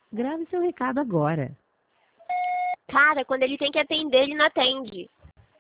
Grave seu recado agora. Cara, quando ele tem que atender, ele não atende.